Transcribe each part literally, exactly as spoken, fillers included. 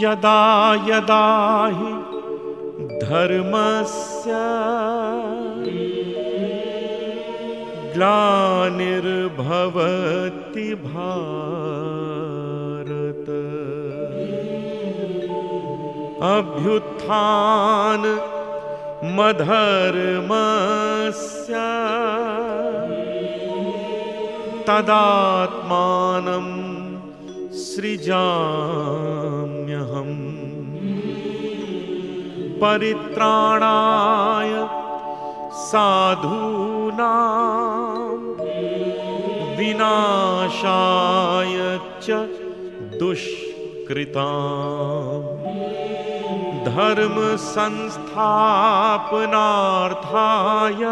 यदा यदा हि धर्मस्य ग्लानिर्भवति भारत अभ्युत्थान मधर्मस्य तदात्मानं सृजाम्यहम् परित्राणाय साधूनां विनाशाय च दुष्कृताम् धर्म संस्थापनार्थाय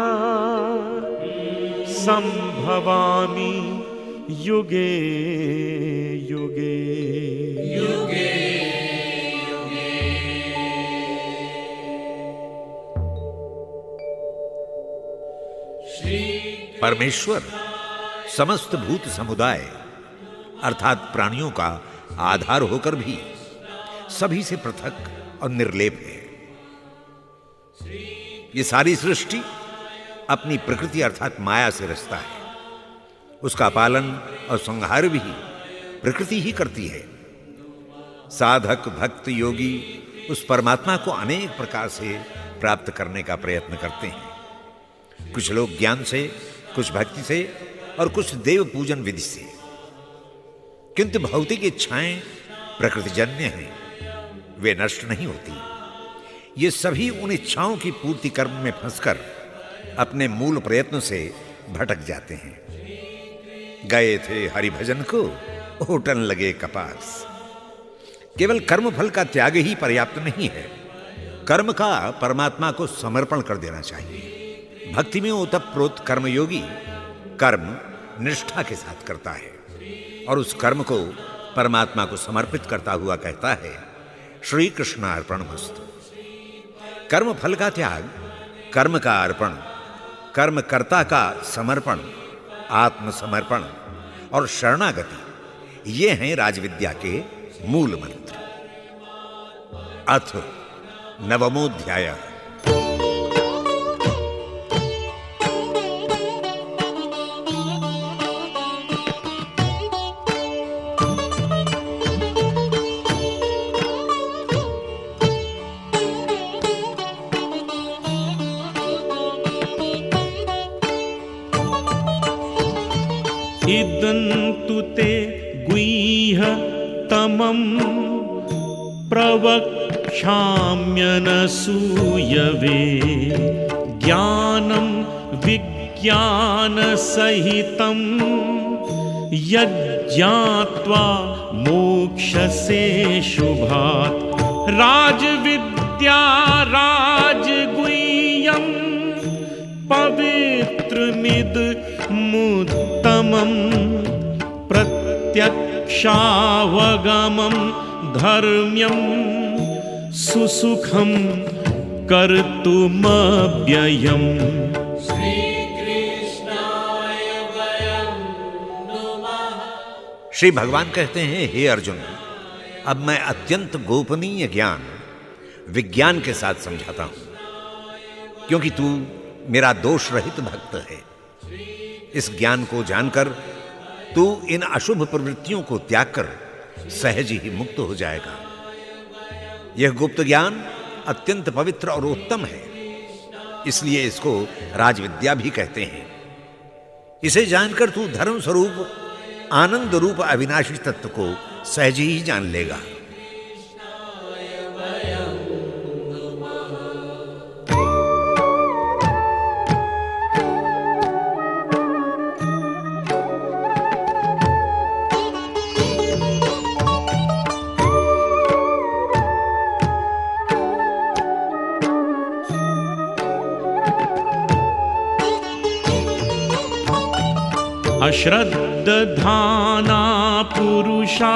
संभवामि युगे युगे युगे परमेश्वर समस्त भूत समुदाय अर्थात प्राणियों का आधार होकर भी सभी से पृथक और निर्लेप है। ये सारी सृष्टि अपनी प्रकृति अर्थात माया से रचता है। उसका पालन और संहार भी प्रकृति ही करती है। साधक भक्त योगी उस परमात्मा को अनेक प्रकार से प्राप्त करने का प्रयत्न करते हैं। कुछ लोग ज्ञान से, कुछ भक्ति से और कुछ देव पूजन विधि से। किंतु भौतिक इच्छाएं प्रकृतिजन्य हैं, वे नष्ट नहीं होती। ये सभी उन इच्छाओं की पूर्ति कर्म में फंसकर अपने मूल प्रयत्न से भटक जाते हैं। गए थे हरिभजन को, होटन लगे कपास। केवल कर्म फल का त्याग ही पर्याप्त नहीं है। कर्म का परमात्मा को समर्पण कर देना चाहिए। भक्ति में ओतप्रोत कर्मयोगी कर्म निष्ठा के साथ करता है और उस कर्म को परमात्मा को समर्पित करता हुआ कहता है, श्री कृष्णार्पणमस्तु। कर्म फल का त्याग, कर्म का अर्पण, कर्मकर्ता का समर्पण, आत्मसमर्पण और शरणागति, ये हैं राजविद्या के मूल मंत्र। अथ नवमोध्याय। इदन्तु ते गुह्यतमं प्रवक्ष्याम्यनसूयवे ज्ञानं विज्ञानसहितं यज्ञात्वा मोक्षसे शुभात् राजविद्या राजगुह्यं पवित्रमिदमुत्तमं प्रत्यक्षावगमं धर्म्यं सुसुखं कर्तुमव्ययम्। श्री कृष्णाय वयं नमः। श्री भगवान कहते हैं, हे अर्जुन, अब मैं अत्यंत गोपनीय ज्ञान विज्ञान के साथ समझाता हूं, क्योंकि तू मेरा दोष रहित भक्त है। इस ज्ञान को जानकर तू इन अशुभ प्रवृत्तियों को त्याग कर सहज ही मुक्त हो जाएगा। यह गुप्त ज्ञान अत्यंत पवित्र और उत्तम है, इसलिए इसको राजविद्या भी कहते हैं। इसे जानकर तू धर्म स्वरूप आनंद रूप अविनाशी तत्व को सहज ही जान लेगा। अश्रद्धाना पुरुषा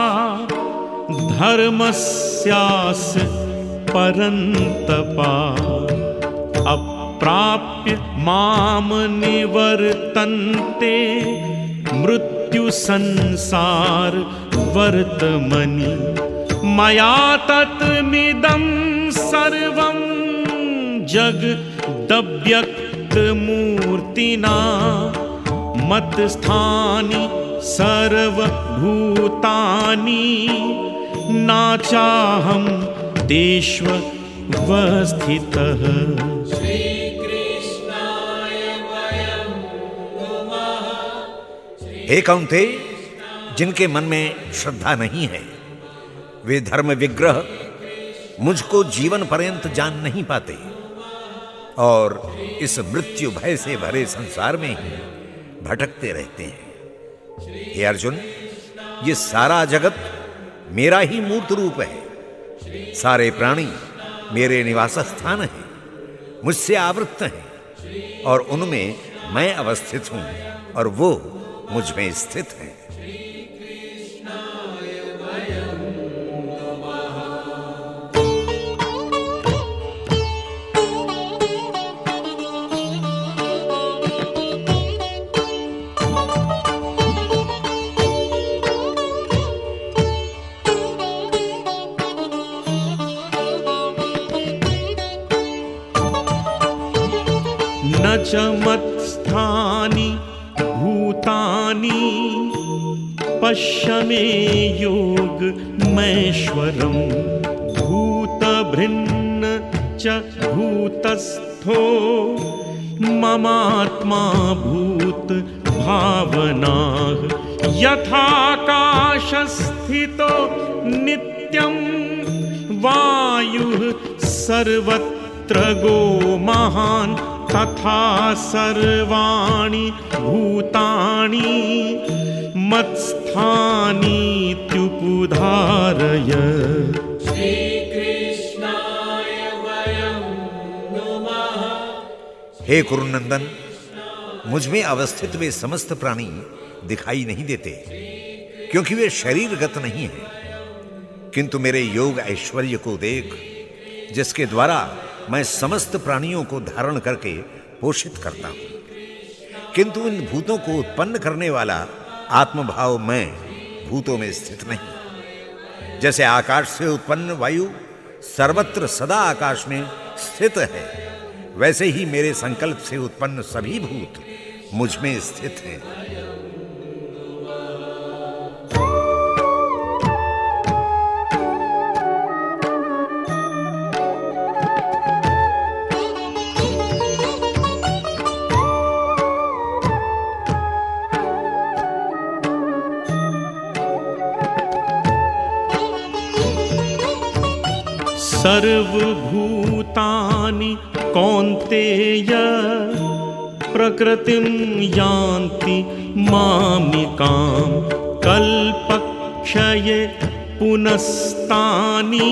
धर्मस्यास्य परन्तपा अप्राप्य माम निवर्तन्ते मृत्यु संसार वर्तमनि मया तत्मिदं सर्वं जगदव्यक्तमूर्तिना मत्स्थानि सर्वभूतानि नाचाहं तेष्वस्थितः। हे कौन्तेय, जिनके मन में श्रद्धा नहीं है वे धर्म विग्रह मुझको जीवन पर्यंत जान नहीं पाते और इस मृत्यु भय से भरे संसार में ही भटकते रहते हैं। हे अर्जुन, ये सारा जगत मेरा ही मूर्त रूप है। सारे प्राणी मेरे निवास स्थान हैं, मुझसे आवृत्त हैं और उनमें मैं अवस्थित हूं और वो मुझ में स्थित है। न च मत्स्थानि भूतानि पश्य मे योगमैश्वरम् भूतभृन्न च भूतस्थो ममात्मा भूत भावनाः यथाकाशस्थितो नित्यं वायुः सर्वत्र गो महान् तथा सर्वाणि भूतानि मत्स्थानीत्युपधारय। श्रीकृष्णाय वयं नुमः। हे कुरुनंदन, मुझ में अवस्थित वे समस्त प्राणी दिखाई नहीं देते क्योंकि वे शरीरगत नहीं हैं, किंतु मेरे योग ऐश्वर्य को देख जिसके द्वारा मैं समस्त प्राणियों को धारण करके पोषित करता हूं, किंतु इन भूतों को उत्पन्न करने वाला आत्मभाव मैं भूतों में स्थित नहीं। जैसे आकाश से उत्पन्न वायु सर्वत्र सदा आकाश में स्थित है, वैसे ही मेरे संकल्प से उत्पन्न सभी भूत मुझ में स्थित हैं। सर्वभूतानि कौन्तेय प्रकृतिं यान्ति मामिकां कल्पक्षये पुनस्तानि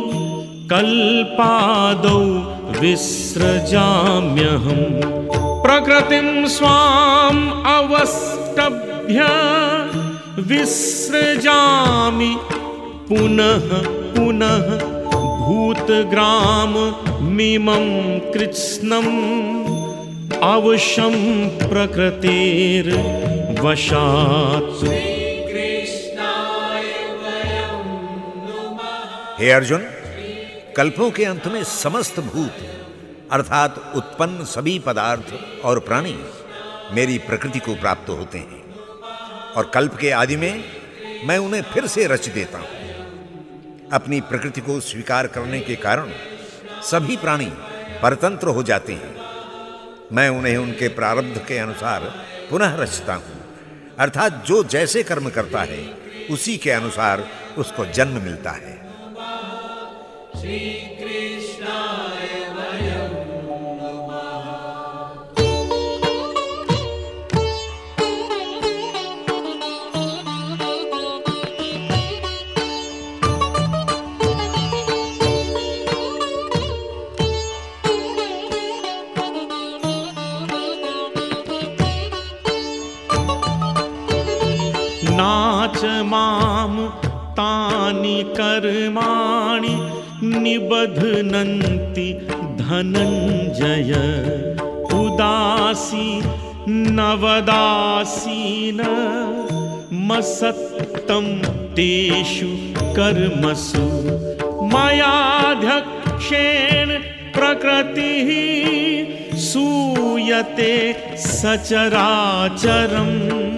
कल्पादौ विसृजाम्यहम् प्रकृतिं स्वाम् अवष्टभ्य विसृजामि पुनः पुनः भूतग्राम मिमं कृत्स्नम् अवशं प्रकृतेर्वशात्। हे अर्जुन, कल्पों के अंत में समस्त भूत अर्थात उत्पन्न सभी पदार्थ और प्राणी मेरी प्रकृति को प्राप्त होते हैं और कल्प के आदि में मैं उन्हें फिर से रच देता हूं। अपनी प्रकृति को स्वीकार करने के कारण सभी प्राणी परतंत्र हो जाते हैं। मैं उन्हें उनके प्रारब्ध के अनुसार पुनः रचता हूं, अर्थात जो जैसे कर्म करता है उसी के अनुसार उसको जन्म मिलता है। नाच माम तानि कर्माणि निबध्नन्ति धनंजय उदासी नवदासीन मसक्तं तेषु कर्मसु मयाध्यक्षेण प्रकृतिः सूयते सचराचरम्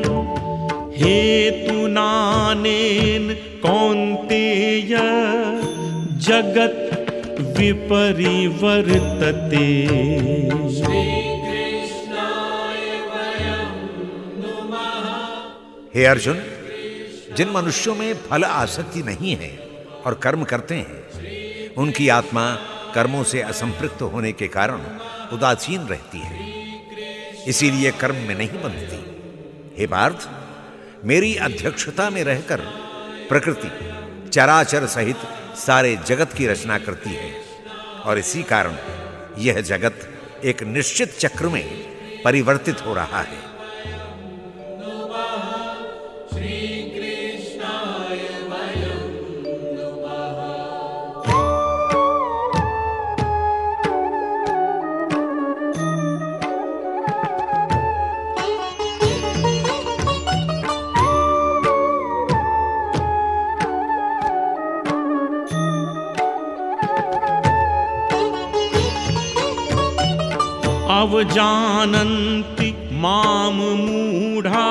हेतुनानेन कौन्तेय जगत् विपरिवर्तते। हे अर्जुन, जिन मनुष्यों में फल आसक्ति नहीं है और कर्म करते हैं, उनकी आत्मा कर्मों से असंपृक्त होने के कारण उदासीन रहती है, इसीलिए कर्म में नहीं बंधती। हे पार्थ, मेरी अध्यक्षता में रहकर प्रकृति चराचर सहित सारे जगत की रचना करती है और इसी कारण यह जगत एक निश्चित चक्र में परिवर्तित हो रहा है। अवजानन्ति मां मूढ़ा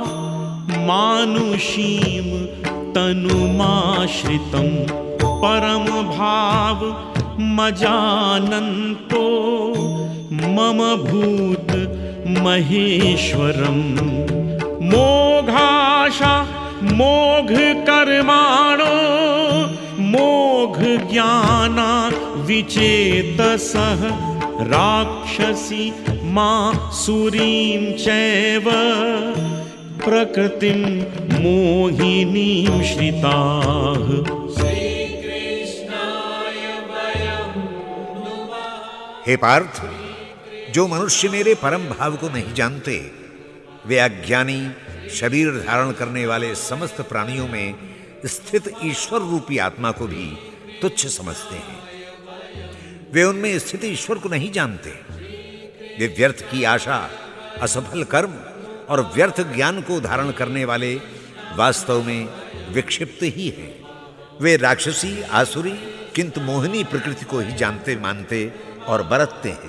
मानुषीं तनुमाश्रितं परम भाव मजानन्तो मम भूत महेश्वरम् मोघाशा मोघ कर्माणो मोघ ज्ञाना विचेतसः राक्षसी मासुरीं चैव प्रकृतिं मोहिनीं श्रिताः। हे पार्थ, जो मनुष्य मेरे परम भाव को नहीं जानते, वे अज्ञानी शरीर धारण करने वाले समस्त प्राणियों में स्थित ईश्वर रूपी आत्मा को भी तुच्छ समझते हैं। वे उनमें स्थित ईश्वर को नहीं जानते। वे व्यर्थ की आशा, असफल कर्म और व्यर्थ ज्ञान को धारण करने वाले वास्तव में विक्षिप्त ही हैं। वे राक्षसी आसुरी किंतु मोहिनी प्रकृति को ही जानते मानते और बरतते हैं।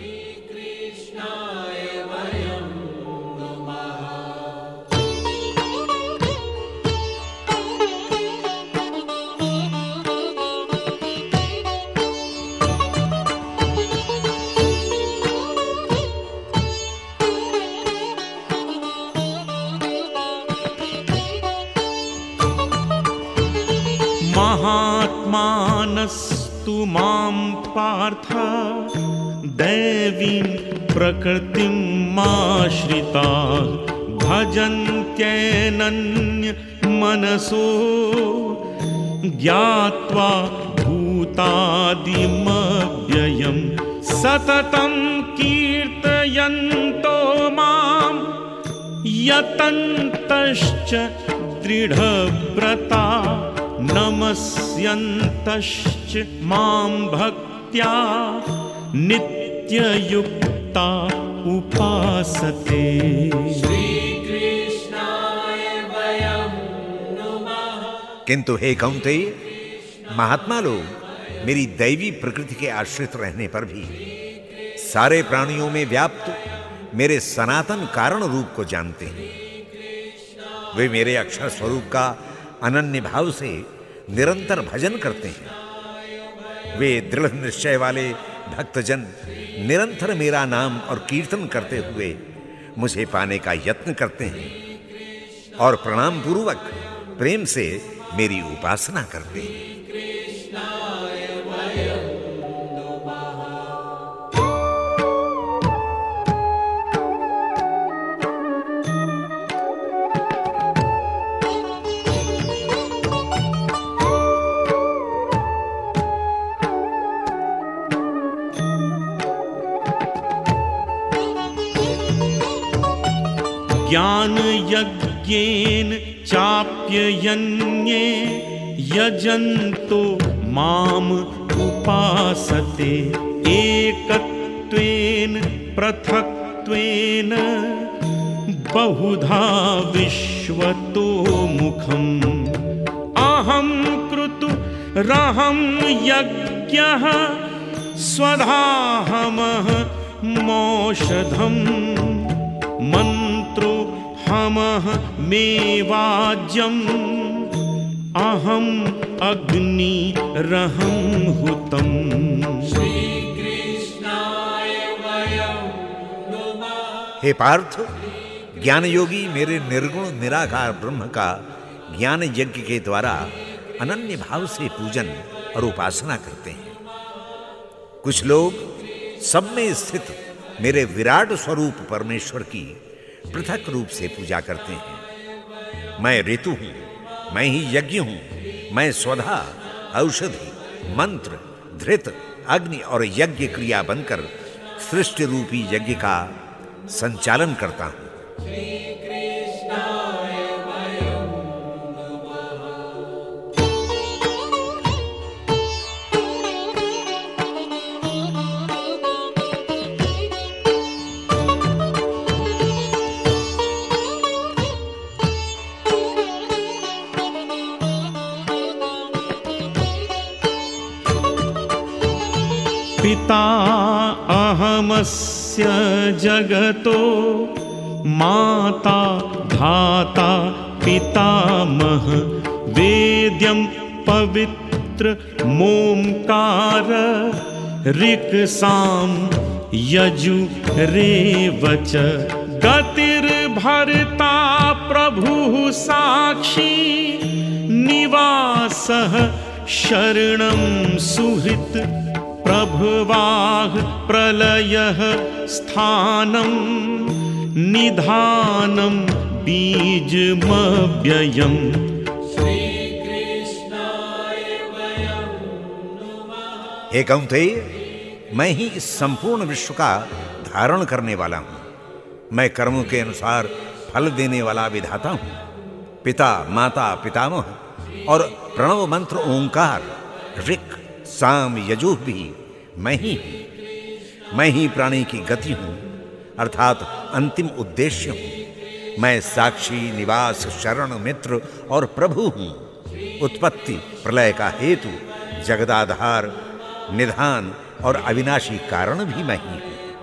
महात्मानस्तु मां पार्थ दैवीं प्रकृतिं माश्रिताः भजन्त्यनन्य मनसो ज्ञात्वा भूतादिमव्ययम् सततं कीर्तयन्तो मां यतन्तश्च दृढव्रता नमस्यन्तश्च मां भक्त्या नित्ययुक्ता उपासते। किंतु हे कौन्तेय, महात्मा लोग मेरी दैवी प्रकृति के आश्रित रहने पर भी सारे प्राणियों में व्याप्त मेरे सनातन कारण रूप को जानते हैं। वे मेरे अक्षर स्वरूप का अनन्य भाव से निरंतर भजन करते हैं। वे दृढ़ निश्चय वाले भक्तजन निरंतर मेरा नाम और कीर्तन करते हुए मुझे पाने का यत्न करते हैं और प्रणाम पूर्वक प्रेम से मेरी उपासना करते हैं। ज्ञान यज्ञेन चाप्ययन्ये यजन्तो माम उपासते एकत्वेन पृथक्त्वेन बहुधा विश्वतो मुखम् अहं क्रतुरहं यज्ञः स्वधाहमः मौषधम् मन्त्रो हमः मेवाज्यम् अहं अग्निरहं हुतम्। हे पार्थ, ज्ञान योगी मेरे निर्गुण निराकार ब्रह्म का ज्ञान यज्ञ के द्वारा अनन्य भाव से पूजन और उपासना करते हैं। कुछ लोग सब में स्थित मेरे विराट स्वरूप परमेश्वर की पृथक रूप से पूजा करते हैं। मैं ऋतु हूं, मैं ही यज्ञ हूं, मैं स्वधा, औषधि, मंत्र, धृत, अग्नि और यज्ञ क्रिया बनकर सृष्टि रूपी यज्ञ का संचालन करता हूं। पिता अहमस्य जगतो माता धाता पितामह वेद्यं पवित्र मोंकार ऋक् साम यजुरेवच गतिर्भर्ता प्रभुः साक्षी निवासः शरणं सुहृत् प्रभवाः प्रलयः स्थानं निधानं बीजमव्ययम्। हे कौन्तेय, मैं ही इस संपूर्ण विश्व का धारण करने वाला हूं। मैं कर्मों के अनुसार फल देने वाला विधाता हूं। पिता, माता, पितामह और प्रणव मंत्र ओंकार, ऋक्, साम, यजुः भी मैं ही हूं। मैं ही प्राणी की गति हूं, अर्थात अंतिम उद्देश्य हूं। मैं साक्षी, निवास, शरण, मित्र और प्रभु हूं। उत्पत्ति, प्रलय का हेतु, जगदाधार, निधान और अविनाशी कारण भी मैं ही हूं।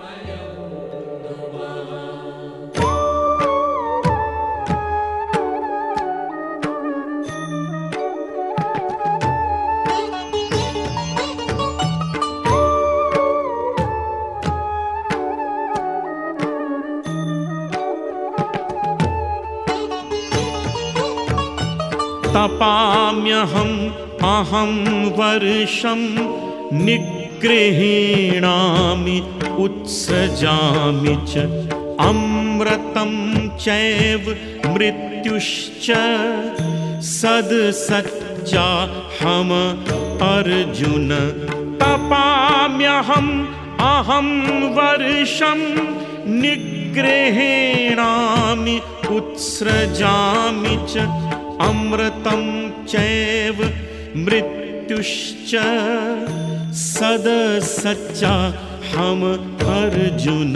तपाम्यहम् अहं वर्षं निगृह्णामि उत्सृजामि च अमृतं चैव मृत्युश्च सदसच्चाहम् अर्जुन। तपाम्यहम् अहं वर्षं निगृह्णामि उत्सृजामि च अमृतं चैव मृत्युश्च सदसच्चाहम् अर्जुन।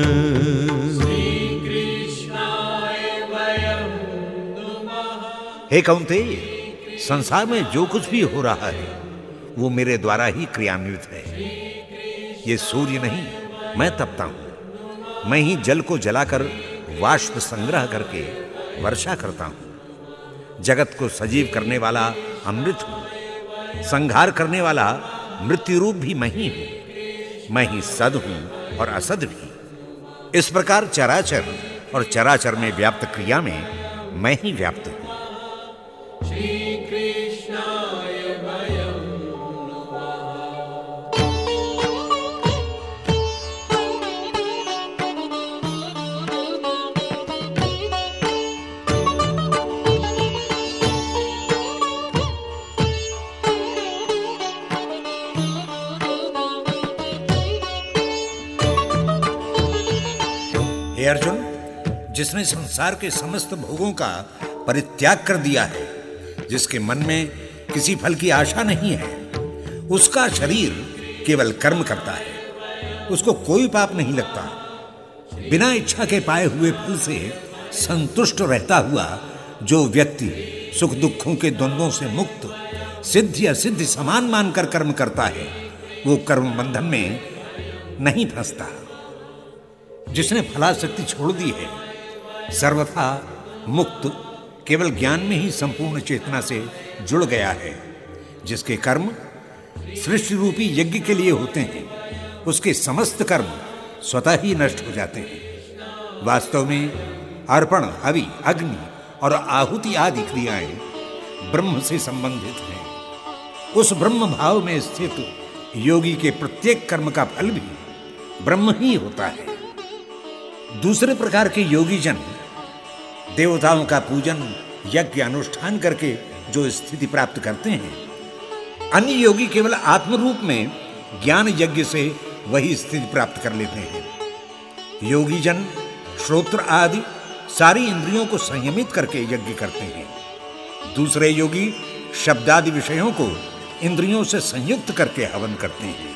हे कौन्तेय, संसार में जो कुछ भी हो रहा है वो मेरे द्वारा ही क्रियान्वित है। ये सूर्य नहीं, मैं तपता हूं। मैं ही जल को जलाकर वाष्प संग्रह करके वर्षा करता हूं। जगत को सजीव करने वाला अमृत हूं। संहार करने वाला मृत्यु रूप भी मैं ही हूं। मैं ही सद हूं और असद भी। इस प्रकार चराचर और चराचर में व्याप्त क्रिया में मैं ही व्याप्त हूं। हे अर्जुन, जिसने संसार के समस्त भोगों का परित्याग कर दिया है, जिसके मन में किसी फल की आशा नहीं है, उसका शरीर केवल कर्म करता है। उसको कोई पाप नहीं लगता। बिना इच्छा के पाए हुए फल से संतुष्ट रहता हुआ जो व्यक्ति सुख दुखों के द्वंद्वों से मुक्त सिद्ध या सिद्ध समान मानकर कर्म करता है, वो कर्म बंधन में नहीं फंसता। जिसने फलाशक्ति छोड़ दी है, सर्वथा मुक्त, केवल ज्ञान में ही संपूर्ण चेतना से जुड़ गया है। जिसके कर्म सृष्टि रूपी यज्ञ के लिए होते हैं, उसके समस्त कर्म स्वतः ही नष्ट हो जाते हैं। वास्तव में अर्पण, हवि, अग्नि और आहुति आदि क्रियाएं ब्रह्म से संबंधित हैं। उस ब्रह्म भाव में स्थित योगी के प्रत्येक कर्म का फल भी ब्रह्म ही होता है। दूसरे प्रकार के योगी जन देवताओं का पूजन, यज्ञ अनुष्ठान करके जो स्थिति प्राप्त करते हैं, अन्य योगी केवल आत्म रूप में ज्ञान यज्ञ से वही स्थिति प्राप्त कर लेते हैं। योगी जन श्रोत्र आदि सारी इंद्रियों को संयमित करके यज्ञ करते हैं। दूसरे योगी शब्दादि विषयों को इंद्रियों से संयुक्त करके हवन करते हैं।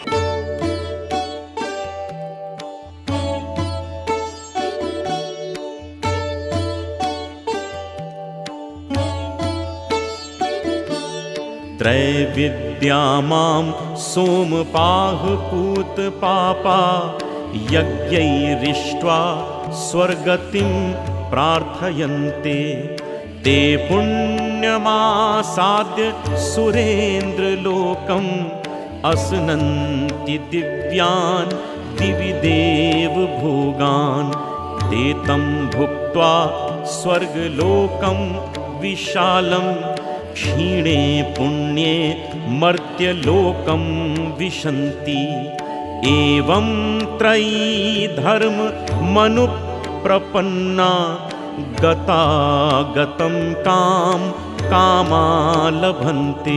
त्रैविद्या मां सोमपाह पूत पापा यज्ञैरिष्ट्वा स्वर्गतिं प्रार्थयन्ते ते पुण्यमासाद्य सुरेन्द्रलोकम् असनन्ति दिव्यान् दिवि देव भोगान् ते तं भुक्त्वा स्वर्गलोकं विशालं क्षीणे पुण्ये मर्त्यलोकं विशन्ति। एवं त्रयी धर्म मनुप्रपन्ना गता गतं काम कामा लभन्ते।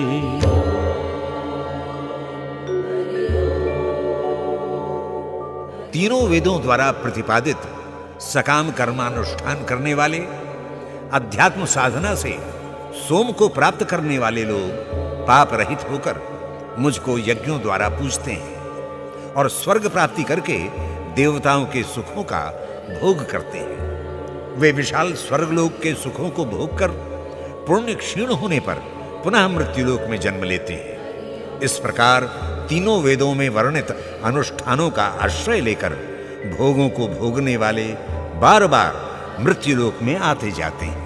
तीनों वेदों द्वारा प्रतिपादित सकाम कर्मानुष्ठान करने वाले, अध्यात्म साधना से सोम को प्राप्त करने वाले लोग पाप रहित होकर मुझको यज्ञों द्वारा पूजते हैं और स्वर्ग प्राप्ति करके देवताओं के सुखों का भोग करते हैं। वे विशाल स्वर्गलोक के सुखों को भोग कर पुण्य क्षीण होने पर पुनः मृत्युलोक में जन्म लेते हैं। इस प्रकार तीनों वेदों में वर्णित अनुष्ठानों का आश्रय लेकर भोगों को भोगने वाले बार बार मृत्युलोक में आते जाते हैं।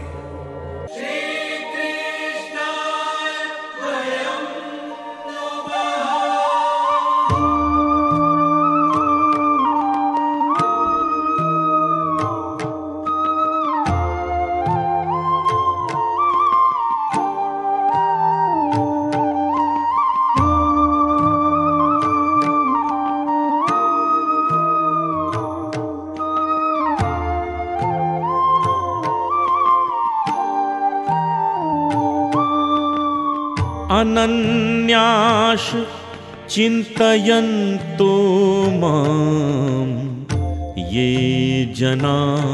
अनन्याश चिन्तयन्तो मां ये जना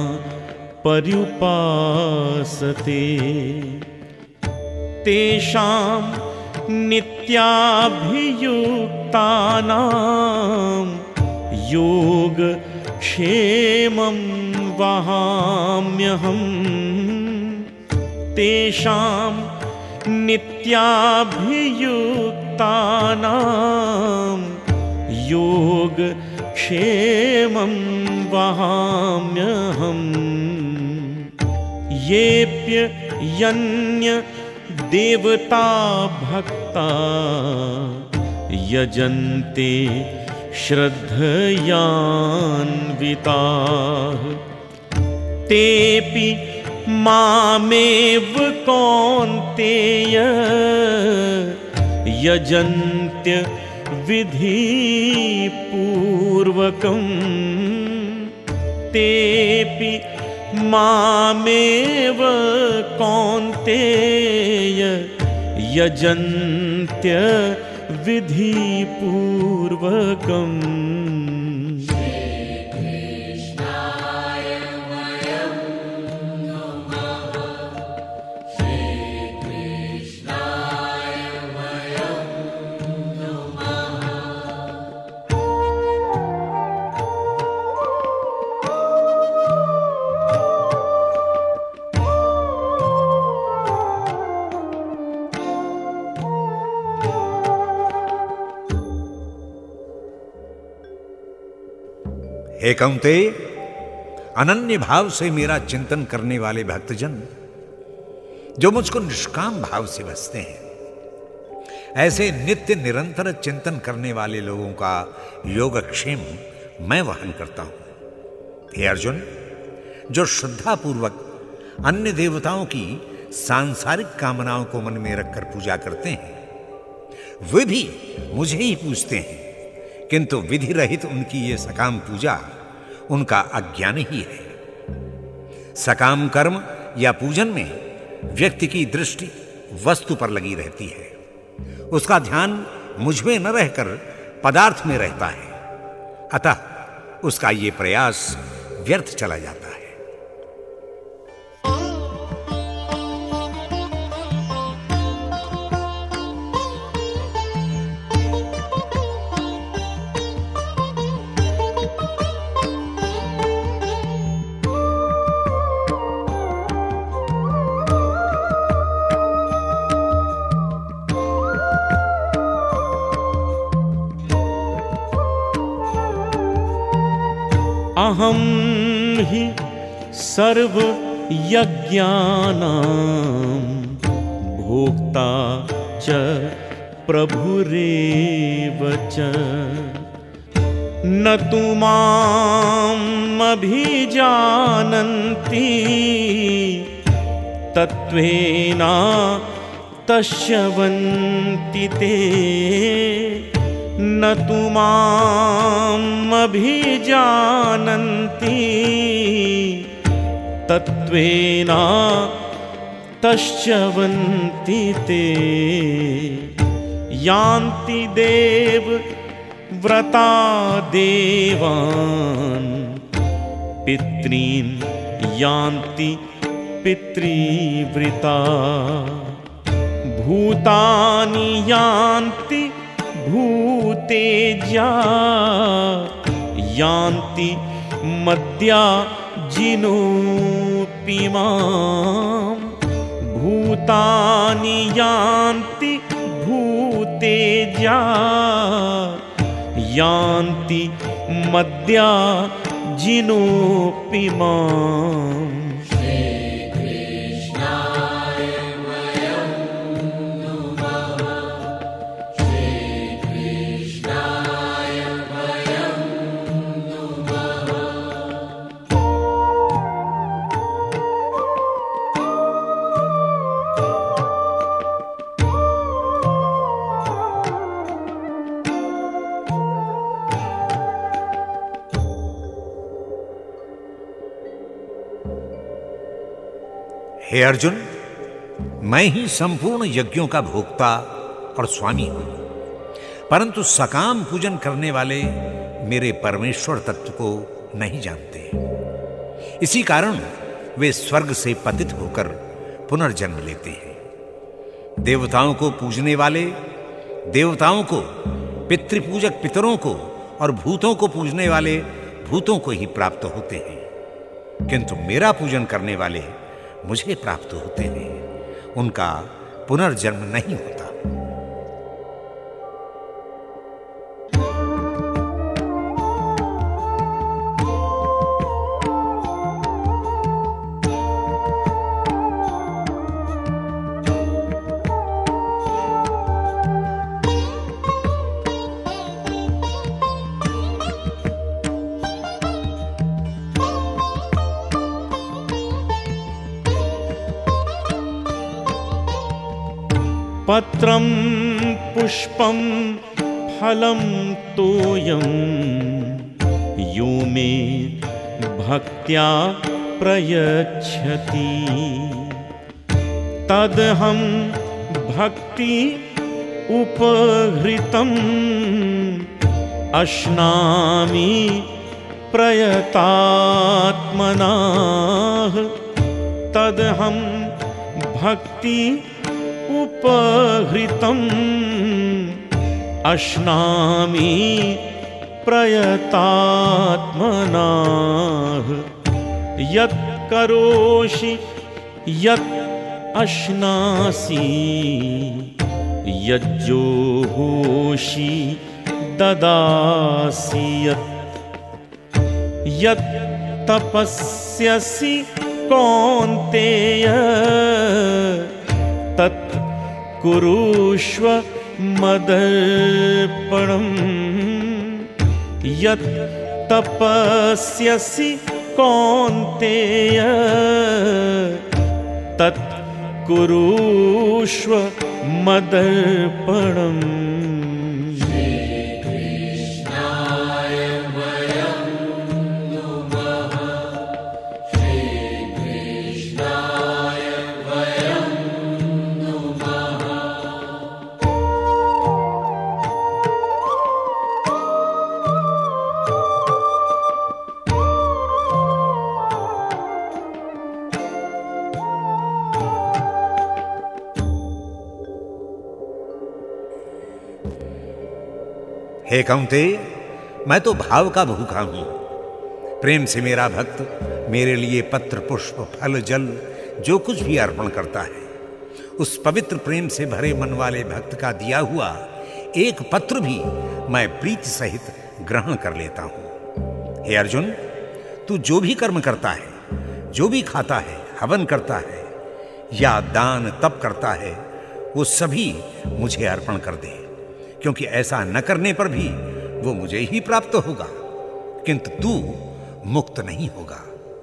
पर्युपासते तेषां नित्याभियुक्तानां योगक्षेमं वहाम्यहम्। तेषां नित्याभियुक्तानां योगक्षेमं वहाम्यहम्। येऽप्यन्य देवता भक्ता यजन्ते श्रद्धयान्विताः तेऽपि मामेव कौन्तेय यजन्त्य विधिपूर्वकम्। तेऽपि मामेव कौन्तेय यजन्त्य विधिपूर्वकम्। हे कौंतेय, अनन्य भाव से मेरा चिंतन करने वाले भक्तजन जो मुझको निष्काम भाव से बसते हैं, ऐसे नित्य निरंतर चिंतन करने वाले लोगों का योगक्षेम मैं वहन करता हूं। हे अर्जुन, जो श्रद्धापूर्वक अन्य देवताओं की सांसारिक कामनाओं को मन में रखकर पूजा करते हैं, वे भी मुझे ही पूजते हैं, किंतु विधि रहित उनकी ये सकाम पूजा उनका अज्ञान ही है। सकाम कर्म या पूजन में व्यक्ति की दृष्टि वस्तु पर लगी रहती है, उसका ध्यान मुझ में न रहकर पदार्थ में रहता है, अतः उसका ये प्रयास व्यर्थ चला जाता है। अहं हि सर्व यज्ञानां भोक्ता च प्रभुरेव च न तु माम् अभिजानन्ति तत्त्वेन तस्यवन्ति ते न तु माम् अभिजानन्ति तत्त्वेन तस्यवन्ति ते यान्ति देव व्रता देवान् पितॄन् यान्ति पितृव्रता भूतानि यान्ति भूतेज्या यान्ति मद्या जिनोऽपि माम् भूतानि यान्ति भूतेज्या यान्ति मद्या जिनोऽपि माम्। हे अर्जुन, मैं ही संपूर्ण यज्ञों का भोक्ता और स्वामी हूं, परंतु सकाम पूजन करने वाले मेरे परमेश्वर तत्व को नहीं जानते। इसी कारण वे स्वर्ग से पतित होकर पुनर्जन्म लेते हैं। देवताओं को पूजने वाले देवताओं को, पितृपूजक पितरों को और भूतों को पूजने वाले भूतों को ही प्राप्त होते हैं, किंतु मेरा पूजन करने वाले मुझे प्राप्त होते हैं, उनका पुनर्जन्म नहीं होता। पत्रं पुष्पं फलं तोयं यो मे भक्त्या प्रयच्छति तदहं भक्ति उपहृतम् अश्नामि प्रयतात्मनाः तदहं भक्ति उपहृतम् अश्नामि प्रयतात्मनाः यत् करोषि यत् अश्नासि यज्जोहोषि ददासि यत् यत् तपस्यसि कौन्तेय तत् कुरुष्व मदर्पणम् यत् तपस्यसि कौन्तेय तत् कुरुष्व मदर्पणम्। हे कौंतेय, मैं तो भाव का भूखा हूं। प्रेम से मेरा भक्त मेरे लिए पत्र, पुष्प, फल, जल जो कुछ भी अर्पण करता है, उस पवित्र प्रेम से भरे मन वाले भक्त का दिया हुआ एक पत्र भी मैं प्रीति सहित ग्रहण कर लेता हूं। हे अर्जुन, तू जो भी कर्म करता है, जो भी खाता है, हवन करता है या दान तप करता है, वो सभी मुझे अर्पण कर दे, क्योंकि ऐसा न करने पर भी वो मुझे ही प्राप्त होगा, किंतु तू मुक्त नहीं होगा।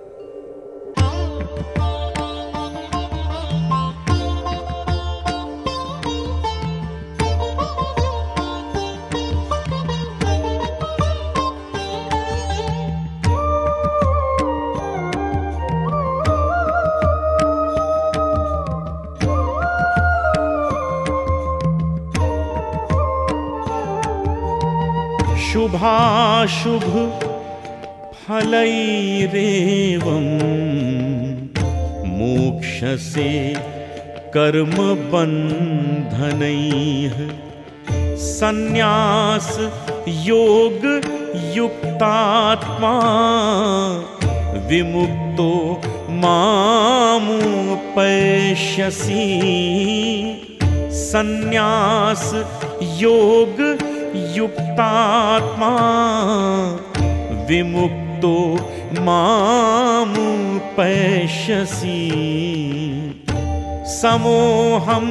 शुभाशुभ फलैरेवं मोक्षसे कर्म बन्धनैः संन्यास योग युक्तात्मा विमुक्तो मामुपैष्यसि। संन्यास योग युक्तात्मा विमुक्तो मामुपैष्यसि। समोऽहं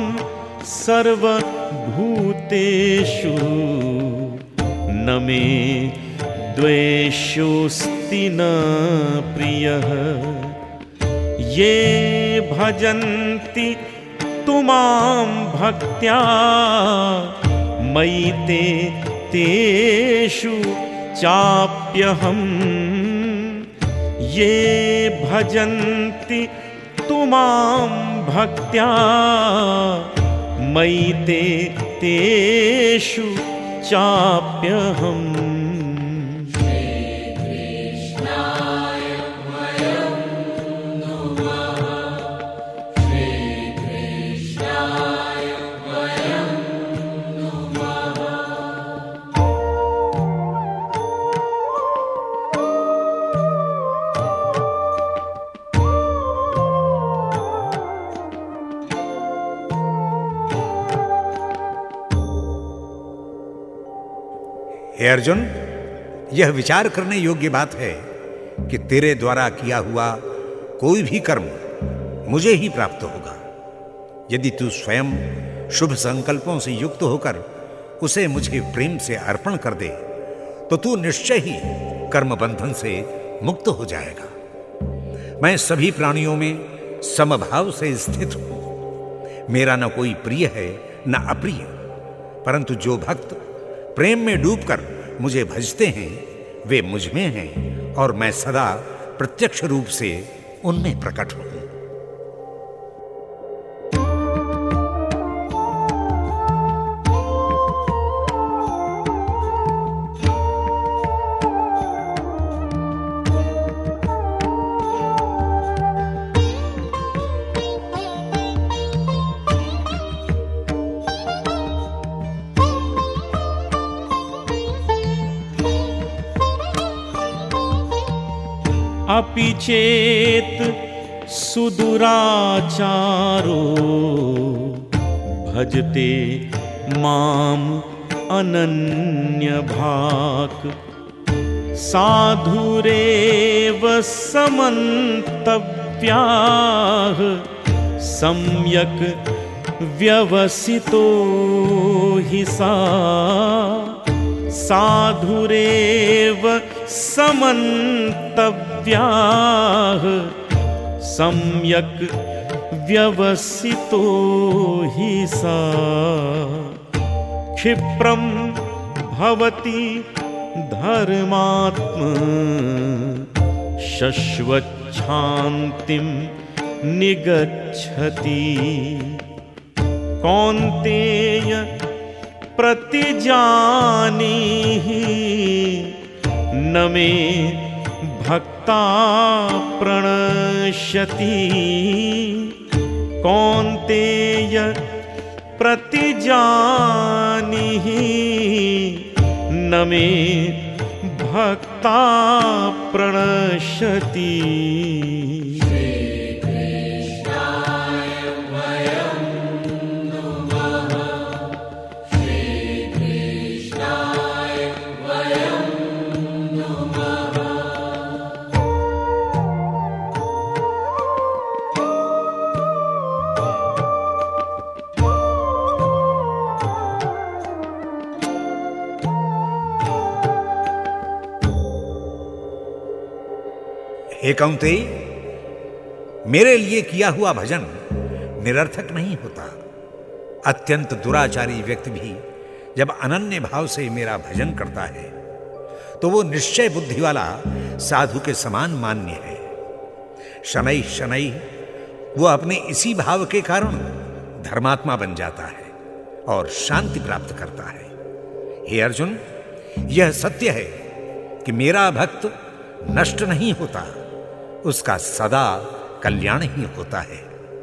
सर्वभूतेषु न मे द्वेष्योऽस्ति न प्रियः। ये भजन्ति तु मां भक्त्या मयि ते तेषु चाप्यहम्। ये भजन्ति तु मां भक्त्या मयि ते तेषु चाप्यहम्। हे अर्जुन, यह विचार करने योग्य बात है कि तेरे द्वारा किया हुआ कोई भी कर्म मुझे ही प्राप्त होगा। यदि तू स्वयं शुभ संकल्पों से युक्त होकर उसे मुझे प्रेम से अर्पण कर दे, तो तू निश्चय ही कर्म बंधन से मुक्त हो जाएगा। मैं सभी प्राणियों में समभाव से स्थित हूं। मेरा न कोई प्रिय है न अप्रिय, परंतु जो भक्त प्रेम में डूबकर मुझे भजते हैं वे मुझ में हैं और मैं सदा प्रत्यक्ष रूप से उनमें प्रकट हूं। अपि चेत सुदुराचारो भजते माम अनन्यभाक् साधुरेव समन्तव्याः सम्यक् व्यवसितो हि सा साधुरेव समन्तव्याः सम्यक् व्यवसितो हि सा क्षिप्रं भवति धर्मात्मा शश्वच्छान्तिं निगच्छति कौन्तेय प्रतिजानीहि न मे भक्ता प्रणश्यति कौन्तेय प्रतिजानीहि न मे भक्ता प्रणश्यति हे कौन्तेय, मेरे लिए किया हुआ भजन निरर्थक नहीं होता। अत्यंत दुराचारी व्यक्ति भी जब अनन्य भाव से मेरा भजन करता है तो वो निश्चय बुद्धि वाला साधु के समान मान्य है। शनैः शनैः वो अपने इसी भाव के कारण धर्मात्मा बन जाता है और शांति प्राप्त करता है। हे अर्जुन, यह सत्य है कि मेरा भक्त नष्ट नहीं होता, उसका सदा कल्याण ही होता है।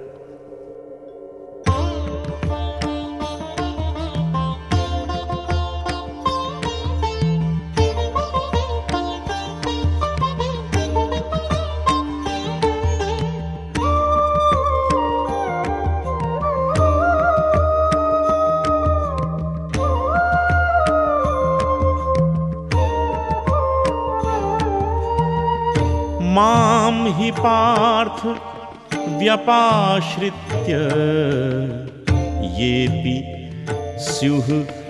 मां हि पार्थ व्यपाश्रित्य येऽपि स्युः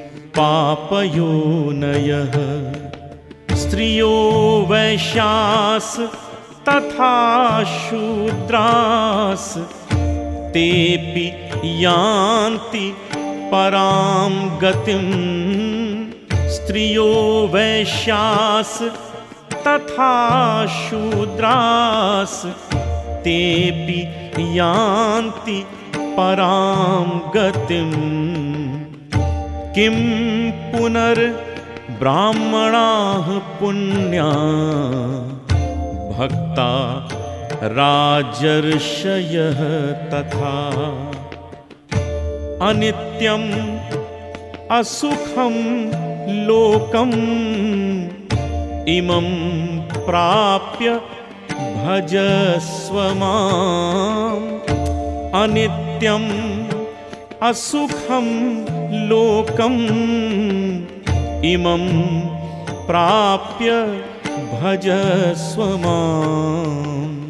पापयोनयः स्त्रियो वैश्यास् तथा शूद्रास् तेऽपि यान्ति परां गतिम् स्त्रियो वैश्यास् तथा शूद्रास् तेऽपि यान्ति परां गतिम् किं पुनर्ब्राह्मणाः पुण्या भक्ता राजर्षयः तथा अनित्यम् असुखं लोकम् इमं प्राप्य भजस्व माम् अनित्यम् असुखं लोकम् इमं प्राप्य भजस्व माम्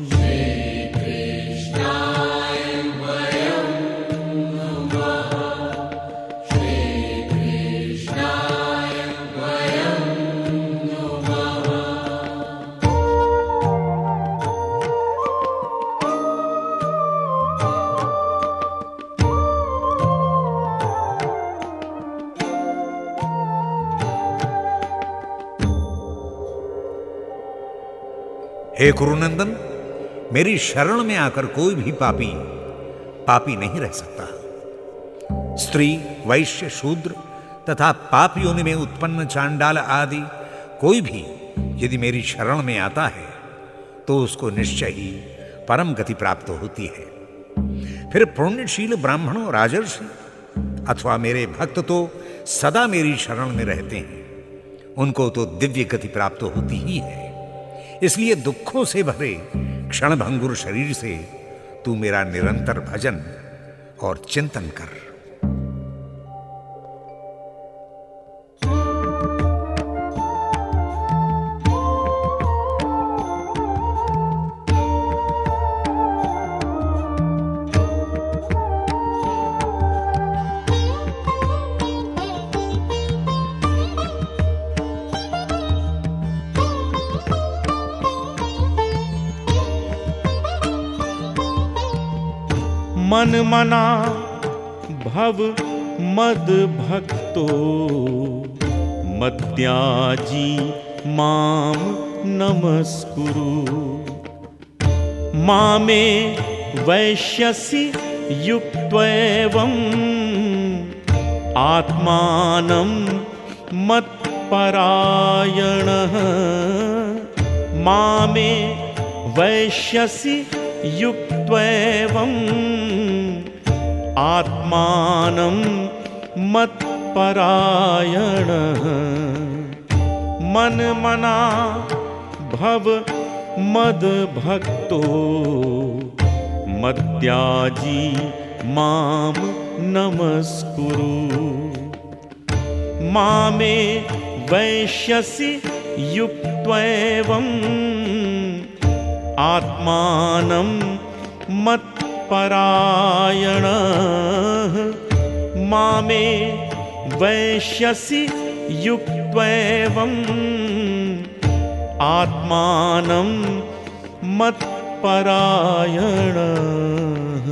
हे कुरुनंदन, मेरी शरण में आकर कोई भी पापी पापी नहीं रह सकता। स्त्री, वैश्य, शूद्र तथा पाप योनि में उत्पन्न चांडाल आदि कोई भी यदि मेरी शरण में आता है तो उसको निश्चय ही परम गति प्राप्त होती है। फिर पुण्यशील ब्राह्मणों, राजर्षि अथवा मेरे भक्त तो सदा मेरी शरण में रहते हैं, उनको तो दिव्य गति प्राप्त होती ही है। इसलिए दुखों से भरे क्षणभंगुर शरीर से तू मेरा निरंतर भजन और चिंतन कर। मन मना भव मद भक्तो मद्याजी माम नमस्कुरु। मामे वैश्यसि युक्त्वैवं आत्मानं मत्परायणः। मामे वैश्यसि युक्त्वैवं आत्मानं मत्परायणः। मन मना भव मद भक्तो मद्याजी माम नमस्कुरु। मामे वैश्यसि युक्त्वैवं आत्मानं मत्परायणः। मामे वैश्यसि युक्त्वैवं आत्मानं मत्परायणः।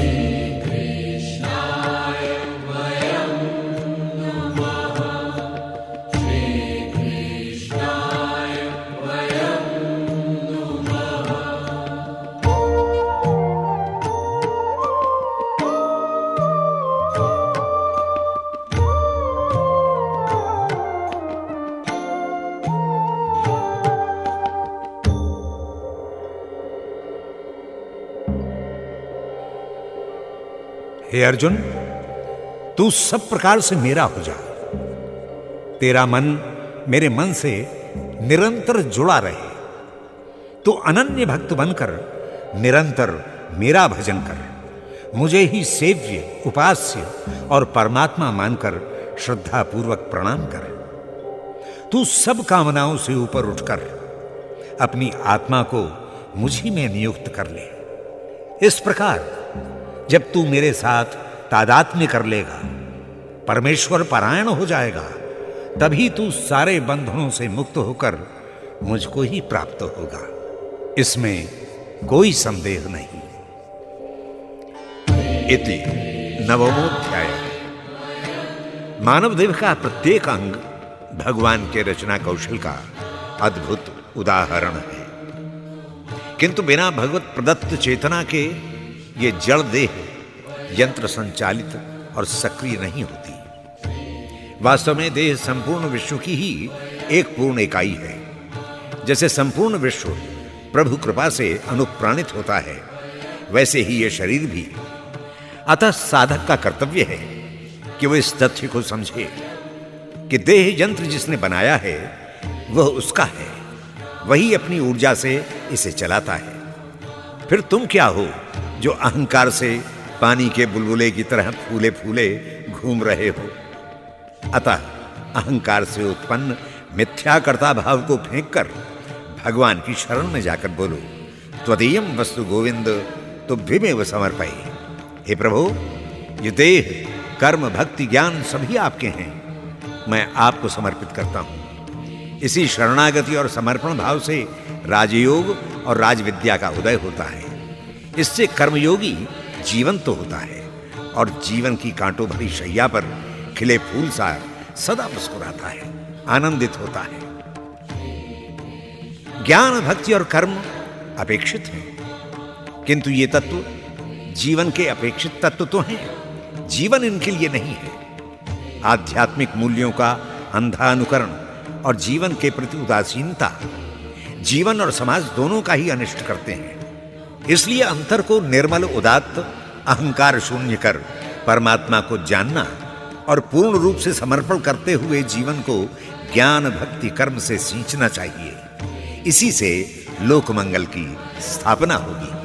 हे अर्जुन, तू सब प्रकार से मेरा हो जा। तेरा मन मेरे मन से निरंतर जुड़ा रहे। तू अनन्य भक्त बनकर निरंतर मेरा भजन कर। मुझे ही सेव्य, उपास्य और परमात्मा मानकर श्रद्धा पूर्वक प्रणाम कर। तू सब कामनाओं से ऊपर उठकर अपनी आत्मा को मुझी में नियुक्त कर ले। इस प्रकार जब तू मेरे साथ तादात्म्य कर लेगा, परमेश्वर परायण हो जाएगा, तभी तू सारे बंधनों से मुक्त होकर मुझको ही प्राप्त होगा। इसमें कोई संदेह नहीं। इति नवमोध्याय। मानव देह का प्रत्येक अंग भगवान के रचना कौशल का अद्भुत उदाहरण है, किंतु बिना भगवत प्रदत्त चेतना के ये जड़ देह यंत्र संचालित और सक्रिय नहीं होती। वास्तव में देह संपूर्ण विश्व की ही एक पूर्ण इकाई है। जैसे संपूर्ण विश्व प्रभु कृपा से अनुप्राणित होता है, वैसे ही यह शरीर भी। अतः साधक का कर्तव्य है कि वह इस तथ्य को समझे कि देह यंत्र जिसने बनाया है वह उसका है, वही अपनी ऊर्जा से इसे चलाता है। फिर तुम क्या हो जो अहंकार से पानी के बुलबुले की तरह फूले फूले घूम रहे हो। अतः अहंकार से उत्पन्न मिथ्याकर्ता भाव को फेंककर भगवान की शरण में जाकर बोलो, त्वदीयं वस्तु गोविंद तुभ्यमेव समर्पये। हे प्रभु, ये देह, कर्म, भक्ति, ज्ञान सभी आपके हैं, मैं आपको समर्पित करता हूं। इसी शरणागति और समर्पण भाव से राजयोग और राजविद्या का उदय होता है। इससे कर्मयोगी जीवन तो होता है और जीवन की कांटों भरी शैया पर खिले फूल सा सदा मुस्कुराता है, आनंदित होता है। ज्ञान, भक्ति और कर्म अपेक्षित हैं, किंतु ये तत्व जीवन के अपेक्षित तत्व तो हैं, जीवन इनके लिए नहीं है। आध्यात्मिक मूल्यों का अंधा अनुकरण और जीवन के प्रति उदासीनता जीवन और समाज दोनों का ही अनिष्ट करते हैं। इसलिए अंतर को निर्मल, उदात्त, अहंकार शून्य कर परमात्मा को जानना और पूर्ण रूप से समर्पण करते हुए जीवन को ज्ञान, भक्ति, कर्म से सींचना चाहिए। इसी से लोक मंगल की स्थापना होगी।